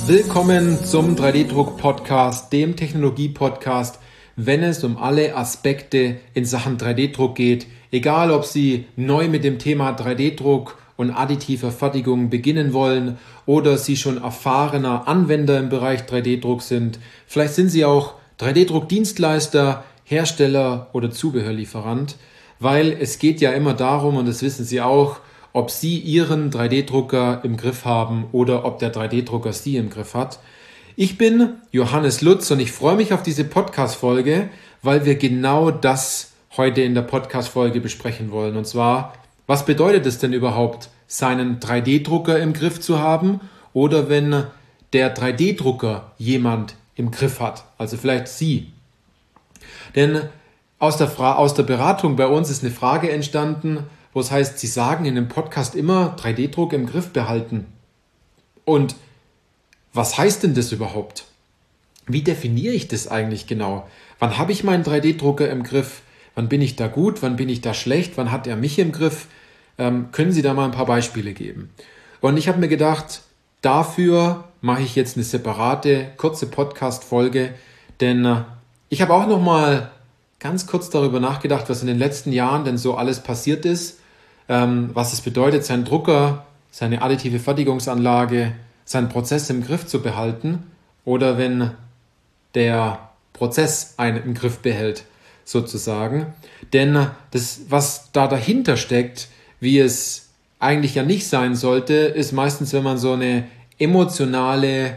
Willkommen zum 3D-Druck-Podcast, dem Technologie-Podcast, wenn es um alle Aspekte in Sachen 3D-Druck geht. Egal, ob Sie neu mit dem Thema 3D-Druck und additiver Fertigung beginnen wollen oder Sie schon erfahrener Anwender im Bereich 3D-Druck sind. Vielleicht sind Sie auch 3D-Druck-Dienstleister, Hersteller oder Zubehörlieferant, weil es geht ja immer darum, und das wissen Sie auch, ob Sie Ihren 3D-Drucker im Griff haben oder ob der 3D-Drucker Sie im Griff hat. Ich bin Johannes Lutz und ich freue mich auf diese Podcast-Folge, weil wir genau das heute in der Podcast-Folge besprechen wollen. Und zwar, was bedeutet es denn überhaupt, seinen 3D-Drucker im Griff zu haben oder wenn der 3D-Drucker jemand im Griff hat, also vielleicht Sie. Denn aus der Beratung bei uns ist eine Frage entstanden, wo es heißt, Sie sagen in dem Podcast immer 3D-Druck im Griff behalten. Und was heißt denn das überhaupt? Wie definiere ich das eigentlich genau? Wann habe ich meinen 3D-Drucker im Griff? Wann bin ich da gut? Wann bin ich da schlecht? Wann hat er mich im Griff? Können Sie da mal ein paar Beispiele geben? Und ich habe mir gedacht, dafür mache ich jetzt eine separate, kurze Podcast-Folge, denn ich habe auch noch mal ganz kurz darüber nachgedacht, was in den letzten Jahren denn so alles passiert ist, was es bedeutet, seinen Drucker, seine additive Fertigungsanlage, seinen Prozess im Griff zu behalten oder wenn der Prozess einen im Griff behält, sozusagen. Denn das, was da dahinter steckt, wie es eigentlich ja nicht sein sollte, ist meistens, wenn man so eine emotionale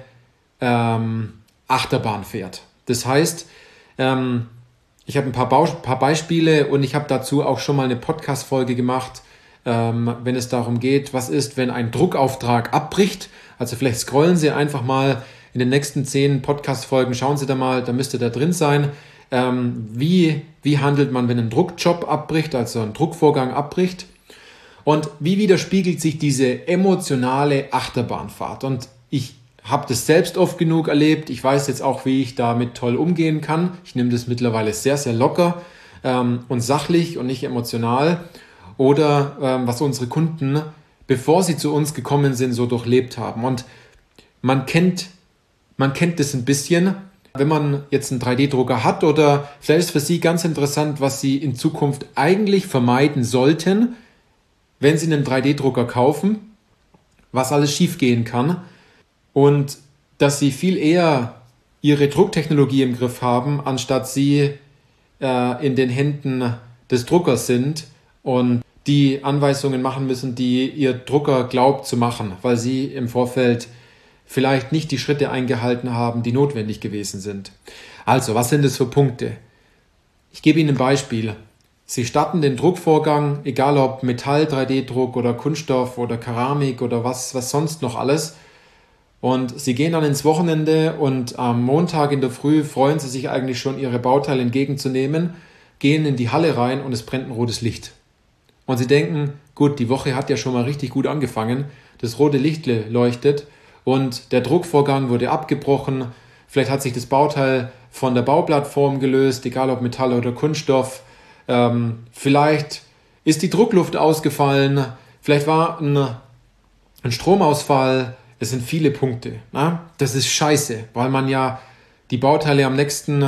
Achterbahn fährt. Das heißt, ich habe ein paar Beispiele und ich habe dazu auch schon mal eine Podcast-Folge gemacht, wenn es darum geht, was ist, wenn ein Druckauftrag abbricht. Also vielleicht scrollen Sie einfach mal in den nächsten 10 Podcast-Folgen, schauen Sie da mal, da müsste da drin sein. Wie handelt man, wenn ein Druckjob abbricht, also ein Druckvorgang abbricht? Und wie widerspiegelt sich diese emotionale Achterbahnfahrt? Und ich habe das selbst oft genug erlebt. Ich weiß jetzt auch, wie ich damit toll umgehen kann. Ich nehme das mittlerweile sehr, sehr locker und sachlich und nicht emotional. Oder was unsere Kunden, bevor sie zu uns gekommen sind, so durchlebt haben. Und man kennt das ein bisschen, wenn man jetzt einen 3D-Drucker hat oder vielleicht ist für Sie ganz interessant, was Sie in Zukunft eigentlich vermeiden sollten, wenn Sie einen 3D-Drucker kaufen, was alles schiefgehen kann. Und dass Sie viel eher Ihre Drucktechnologie im Griff haben, anstatt Sie in den Händen des Druckers sind und die Anweisungen machen müssen, die Ihr Drucker glaubt zu machen, weil Sie im Vorfeld vielleicht nicht die Schritte eingehalten haben, die notwendig gewesen sind. Also, was sind das für Punkte? Ich gebe Ihnen ein Beispiel. Sie starten den Druckvorgang, egal ob Metall, 3D-Druck oder Kunststoff oder Keramik oder was sonst noch alles. Und Sie gehen dann ins Wochenende und am Montag in der Früh freuen Sie sich eigentlich schon, Ihre Bauteile entgegenzunehmen, gehen in die Halle rein und es brennt ein rotes Licht. Und Sie denken, gut, die Woche hat ja schon mal richtig gut angefangen, das rote Licht leuchtet und der Druckvorgang wurde abgebrochen, vielleicht hat sich das Bauteil von der Bauplattform gelöst, egal ob Metall oder Kunststoff, vielleicht ist die Druckluft ausgefallen, vielleicht war ein Stromausfall. Es sind viele Punkte. Na? Das ist scheiße, weil man ja die Bauteile der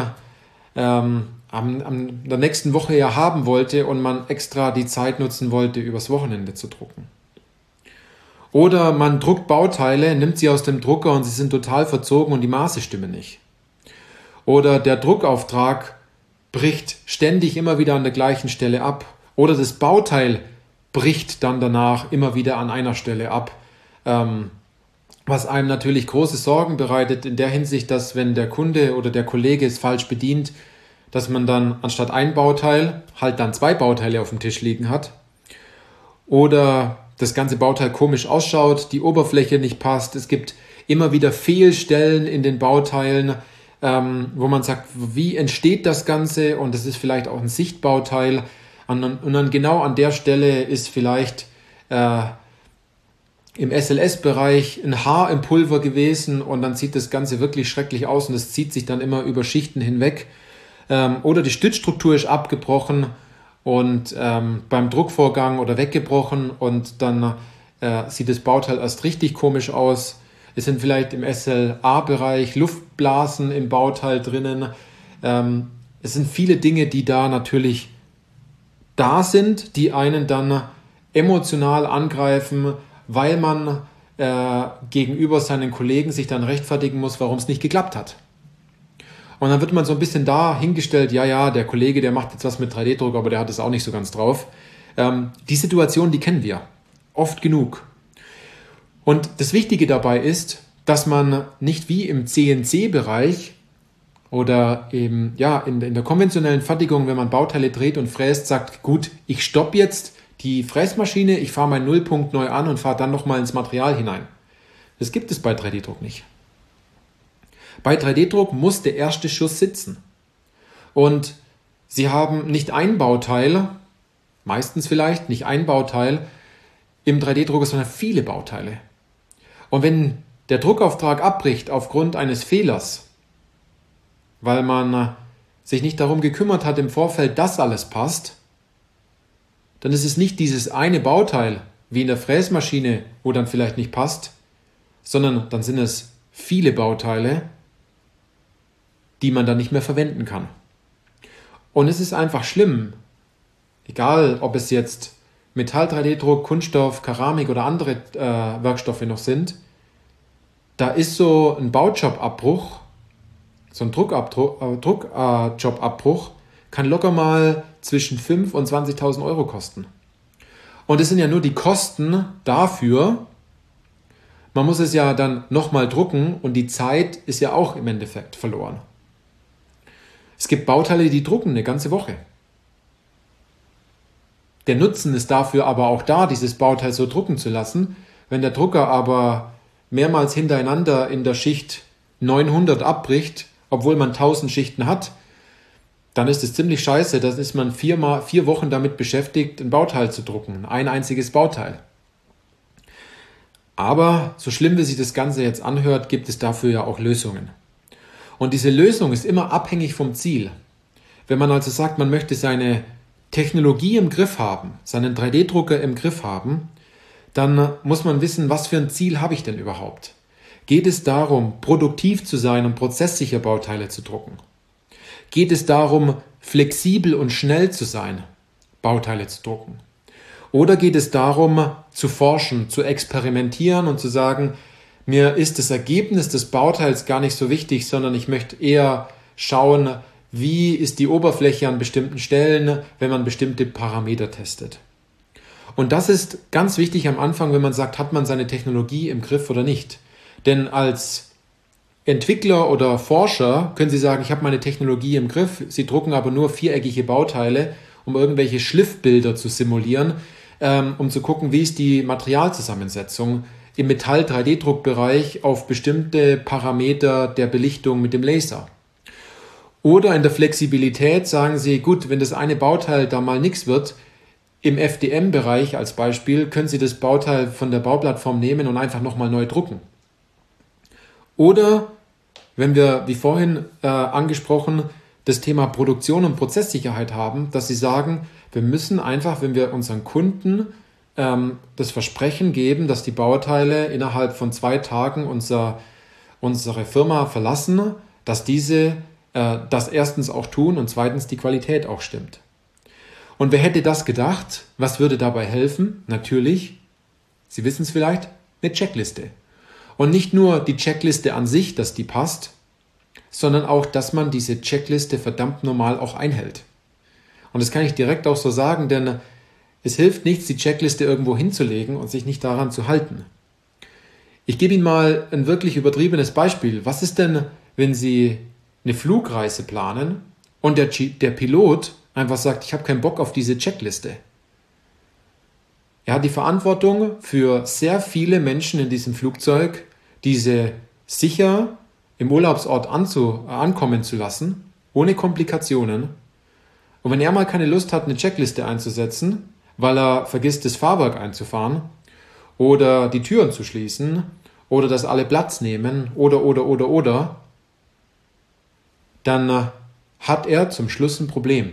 nächsten Woche ja haben wollte und man extra die Zeit nutzen wollte, übers Wochenende zu drucken. Oder man druckt Bauteile, nimmt sie aus dem Drucker und sie sind total verzogen und die Maße stimmen nicht. Oder der Druckauftrag bricht ständig immer wieder an der gleichen Stelle ab. Oder das Bauteil bricht dann danach immer wieder an einer Stelle ab. Was einem natürlich große Sorgen bereitet in der Hinsicht, dass wenn der Kunde oder der Kollege es falsch bedient, dass man dann anstatt ein Bauteil halt dann 2 Bauteile auf dem Tisch liegen hat oder das ganze Bauteil komisch ausschaut, die Oberfläche nicht passt, es gibt immer wieder Fehlstellen in den Bauteilen, wo man sagt, wie entsteht das Ganze und das ist vielleicht auch ein Sichtbauteil und dann genau an der Stelle ist vielleicht im SLS-Bereich ein Haar im Pulver gewesen und dann sieht das Ganze wirklich schrecklich aus und es zieht sich dann immer über Schichten hinweg. Oder die Stützstruktur ist abgebrochen und beim Druckvorgang oder weggebrochen und dann sieht das Bauteil erst richtig komisch aus Es sind vielleicht im SLA-Bereich Luftblasen im Bauteil drinnen. Es sind viele Dinge, die da natürlich da sind, die einen dann emotional angreifen, weil man gegenüber seinen Kollegen sich dann rechtfertigen muss, warum es nicht geklappt hat. Und dann wird man so ein bisschen da hingestellt, ja, der Kollege, der macht jetzt was mit 3D-Druck, aber der hat es auch nicht so ganz drauf. Die Situation, die kennen wir oft genug. Und das Wichtige dabei ist, dass man nicht wie im CNC-Bereich oder eben in der konventionellen Fertigung, wenn man Bauteile dreht und fräst, sagt, gut, ich stoppe jetzt die Fräsmaschine, ich fahre meinen Nullpunkt neu an und fahre dann nochmal ins Material hinein. Das gibt es bei 3D-Druck nicht. Bei 3D-Druck muss der erste Schuss sitzen. Und Sie haben nicht ein Bauteil, meistens vielleicht nicht ein Bauteil im 3D-Drucker, sondern viele Bauteile. Und wenn der Druckauftrag abbricht aufgrund eines Fehlers, weil man sich nicht darum gekümmert hat im Vorfeld, dass alles passt, dann ist es nicht dieses eine Bauteil, wie in der Fräsmaschine, wo dann vielleicht nicht passt, sondern dann sind es viele Bauteile, die man dann nicht mehr verwenden kann. Und es ist einfach schlimm, egal ob es jetzt Metall-3D-Druck, Kunststoff, Keramik oder andere Werkstoffe noch sind, da ist so ein Baujobabbruch, so ein Druckjobabbruch, kann locker mal zwischen 5.000 und 20.000 Euro kosten. Und es sind ja nur die Kosten dafür, man muss es ja dann nochmal drucken und die Zeit ist ja auch im Endeffekt verloren. Es gibt Bauteile, die drucken eine ganze Woche. Der Nutzen ist dafür aber auch da, dieses Bauteil so drucken zu lassen. Wenn der Drucker aber mehrmals hintereinander in der Schicht 900 abbricht, obwohl man 1000 Schichten hat, dann ist es ziemlich scheiße. Dann ist man 4 Wochen damit beschäftigt, ein Bauteil zu drucken. Ein einziges Bauteil. Aber so schlimm, wie sich das Ganze jetzt anhört, gibt es dafür ja auch Lösungen. Und diese Lösung ist immer abhängig vom Ziel. Wenn man also sagt, man möchte seine Technologie im Griff haben, seinen 3D-Drucker im Griff haben, dann muss man wissen, was für ein Ziel habe ich denn überhaupt? Geht es darum, produktiv zu sein und prozesssicher Bauteile zu drucken? Geht es darum, flexibel und schnell zu sein, Bauteile zu drucken? Oder geht es darum, zu forschen, zu experimentieren und zu sagen, mir ist das Ergebnis des Bauteils gar nicht so wichtig, sondern ich möchte eher schauen, wie ist die Oberfläche an bestimmten Stellen, wenn man bestimmte Parameter testet. Und das ist ganz wichtig am Anfang, wenn man sagt, hat man seine Technologie im Griff oder nicht. Denn als Entwickler oder Forscher können Sie sagen, ich habe meine Technologie im Griff, Sie drucken aber nur viereckige Bauteile, um irgendwelche Schliffbilder zu simulieren, um zu gucken, wie ist die Materialzusammensetzung im Metall-3D-Druckbereich auf bestimmte Parameter der Belichtung mit dem Laser. Oder in der Flexibilität sagen Sie, gut, wenn das eine Bauteil da mal nichts wird, im FDM-Bereich als Beispiel können Sie das Bauteil von der Bauplattform nehmen und einfach nochmal neu drucken. Oder wenn wir, wie vorhin angesprochen, das Thema Produktion und Prozesssicherheit haben, dass Sie sagen, wir müssen einfach, wenn wir unseren Kunden das Versprechen geben, dass die Bauteile innerhalb von 2 Tagen unsere Firma verlassen, dass diese das erstens auch tun und zweitens die Qualität auch stimmt. Und wer hätte das gedacht? Was würde dabei helfen? Natürlich, Sie wissen es vielleicht, eine Checkliste. Und nicht nur die Checkliste an sich, dass die passt, sondern auch, dass man diese Checkliste verdammt normal auch einhält. Und das kann ich direkt auch so sagen, denn es hilft nichts, die Checkliste irgendwo hinzulegen und sich nicht daran zu halten. Ich gebe Ihnen mal ein wirklich übertriebenes Beispiel. Was ist denn, wenn Sie eine Flugreise planen und der Pilot einfach sagt, ich habe keinen Bock auf diese Checkliste? Er hat die Verantwortung für sehr viele Menschen in diesem Flugzeug, diese sicher im Urlaubsort ankommen zu lassen, ohne Komplikationen. Und wenn er mal keine Lust hat, eine Checkliste einzusetzen, weil er vergisst, das Fahrwerk einzufahren oder die Türen zu schließen oder dass alle Platz nehmen oder, dann hat er zum Schluss ein Problem.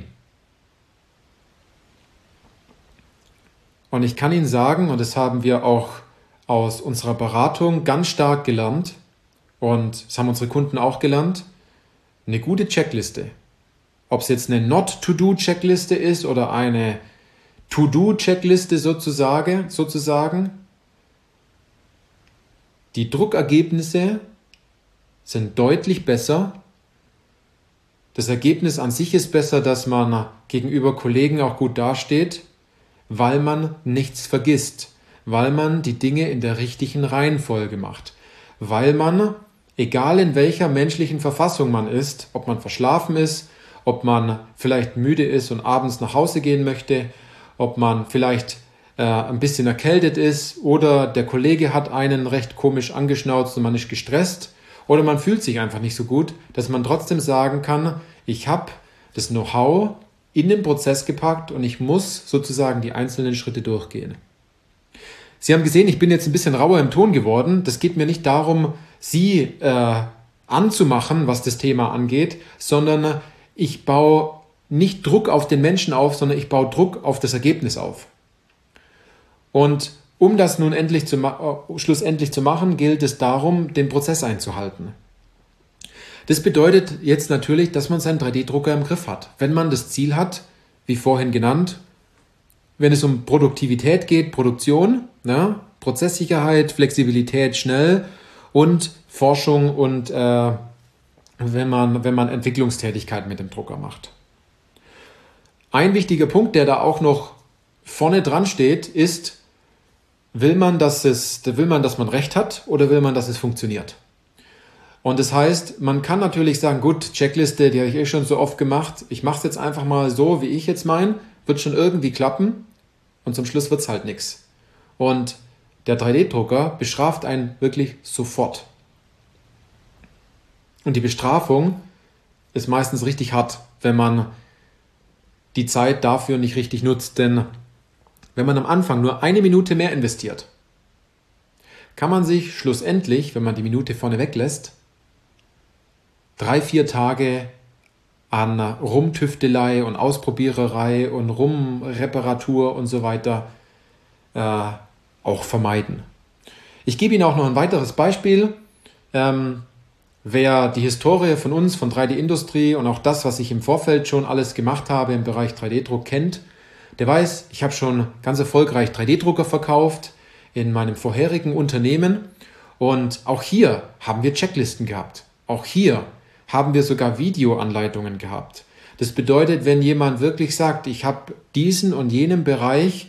Und ich kann Ihnen sagen, und das haben wir auch aus unserer Beratung ganz stark gelernt, und das haben unsere Kunden auch gelernt: eine gute Checkliste, ob es jetzt eine Not-to-Do-Checkliste ist oder eine To-Do-Checkliste sozusagen, die Druckergebnisse sind deutlich besser. Das Ergebnis an sich ist besser, dass man gegenüber Kollegen auch gut dasteht, weil man nichts vergisst, weil man die Dinge in der richtigen Reihenfolge macht, weil man, egal in welcher menschlichen Verfassung man ist, ob man verschlafen ist, ob man vielleicht müde ist und abends nach Hause gehen möchte, ob man vielleicht ein bisschen erkältet ist oder der Kollege hat einen recht komisch angeschnauzt und man ist gestresst oder man fühlt sich einfach nicht so gut, dass man trotzdem sagen kann: Ich habe das Know-how in den Prozess gepackt und ich muss sozusagen die einzelnen Schritte durchgehen. Sie haben gesehen, ich bin jetzt ein bisschen rauer im Ton geworden. Das geht mir nicht darum, Sie anzumachen, was das Thema angeht, sondern ich baue nicht Druck auf den Menschen auf, sondern ich baue Druck auf das Ergebnis auf. Und um das nun schlussendlich zu machen, gilt es darum, den Prozess einzuhalten. Das bedeutet jetzt natürlich, dass man seinen 3D-Drucker im Griff hat. Wenn man das Ziel hat, wie vorhin genannt, wenn es um Produktivität geht, Produktion, Prozesssicherheit, Flexibilität, schnell und Forschung und wenn man Entwicklungstätigkeit mit dem Drucker macht. Ein wichtiger Punkt, der da auch noch vorne dran steht, ist: Will man, dass man recht hat, oder will man, dass es funktioniert? Und das heißt, man kann natürlich sagen: Gut, Checkliste, die habe ich schon so oft gemacht. Ich mache es jetzt einfach mal so, wie ich jetzt meine. Wird schon irgendwie klappen. Und zum Schluss wird es halt nichts. Und der 3D-Drucker bestraft einen wirklich sofort. Und die Bestrafung ist meistens richtig hart, wenn man die Zeit dafür nicht richtig nutzt. Denn wenn man am Anfang nur 1 Minute mehr investiert, kann man sich schlussendlich, wenn man die Minute vorne weglässt, 3-4 Tage an Rumtüftelei und Ausprobiererei und Rumreparatur und so weiter auch vermeiden. Ich gebe Ihnen auch noch ein weiteres Beispiel. Wer die Historie von uns, von 3D-Industrie und auch das, was ich im Vorfeld schon alles gemacht habe im Bereich 3D-Druck kennt, der weiß, ich habe schon ganz erfolgreich 3D-Drucker verkauft in meinem vorherigen Unternehmen, und auch hier haben wir Checklisten gehabt. Auch hier haben wir sogar Videoanleitungen gehabt. Das bedeutet, wenn jemand wirklich sagt: Ich habe diesen und jenen Bereich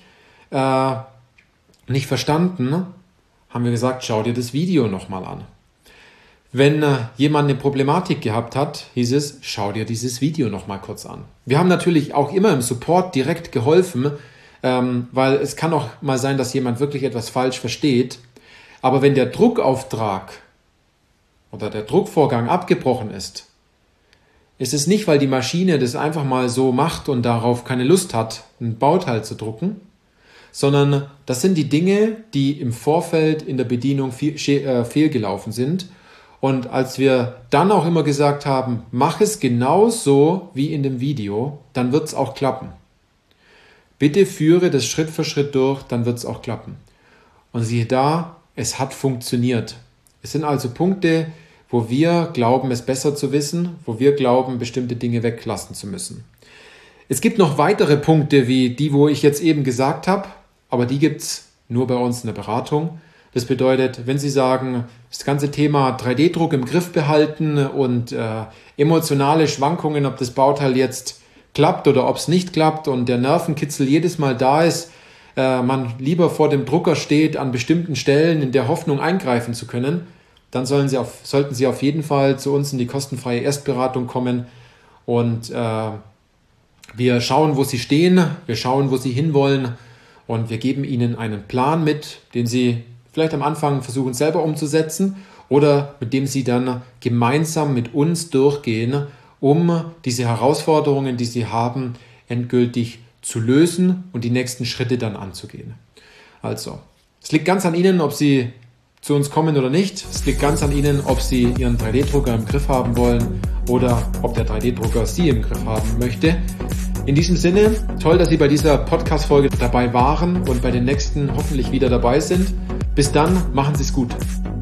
nicht verstanden, haben wir gesagt: Schau dir das Video nochmal an. Wenn jemand eine Problematik gehabt hat, hieß es: Schau dir dieses Video nochmal kurz an. Wir haben natürlich auch immer im Support direkt geholfen, weil es kann auch mal sein, dass jemand wirklich etwas falsch versteht. Aber wenn der Druckauftrag oder der Druckvorgang abgebrochen ist es nicht, weil die Maschine das einfach mal so macht und darauf keine Lust hat, ein Bauteil zu drucken, sondern das sind die Dinge, die im Vorfeld in der Bedienung fehlgelaufen sind. Und als wir dann auch immer gesagt haben: Mach es genauso wie in dem Video, dann wird es auch klappen. Bitte führe das Schritt für Schritt durch, dann wird es auch klappen. Und siehe da, es hat funktioniert. Es sind also Punkte, wo wir glauben, es besser zu wissen, wo wir glauben, bestimmte Dinge weglassen zu müssen. Es gibt noch weitere Punkte, wie die, wo ich jetzt eben gesagt habe, aber die gibt es nur bei uns in der Beratung. Das bedeutet, wenn Sie sagen, das ganze Thema 3D-Druck im Griff behalten und emotionale Schwankungen, ob das Bauteil jetzt klappt oder ob es nicht klappt und der Nervenkitzel jedes Mal da ist, man lieber vor dem Drucker steht an bestimmten Stellen in der Hoffnung eingreifen zu können, dann sollten Sie auf jeden Fall zu uns in die kostenfreie Erstberatung kommen und wir schauen, wo Sie stehen, wir schauen, wo Sie hinwollen und wir geben Ihnen einen Plan mit, den Sie vielleicht am Anfang versuchen selber umzusetzen oder mit dem Sie dann gemeinsam mit uns durchgehen, um diese Herausforderungen, die Sie haben, endgültig zu lösen und die nächsten Schritte dann anzugehen. Also, es liegt ganz an Ihnen, ob Sie zu uns kommen oder nicht. Es liegt ganz an Ihnen, ob Sie Ihren 3D-Drucker im Griff haben wollen oder ob der 3D-Drucker Sie im Griff haben möchte. In diesem Sinne, toll, dass Sie bei dieser Podcast-Folge dabei waren und bei den nächsten hoffentlich wieder dabei sind. Bis dann, machen Sie es gut.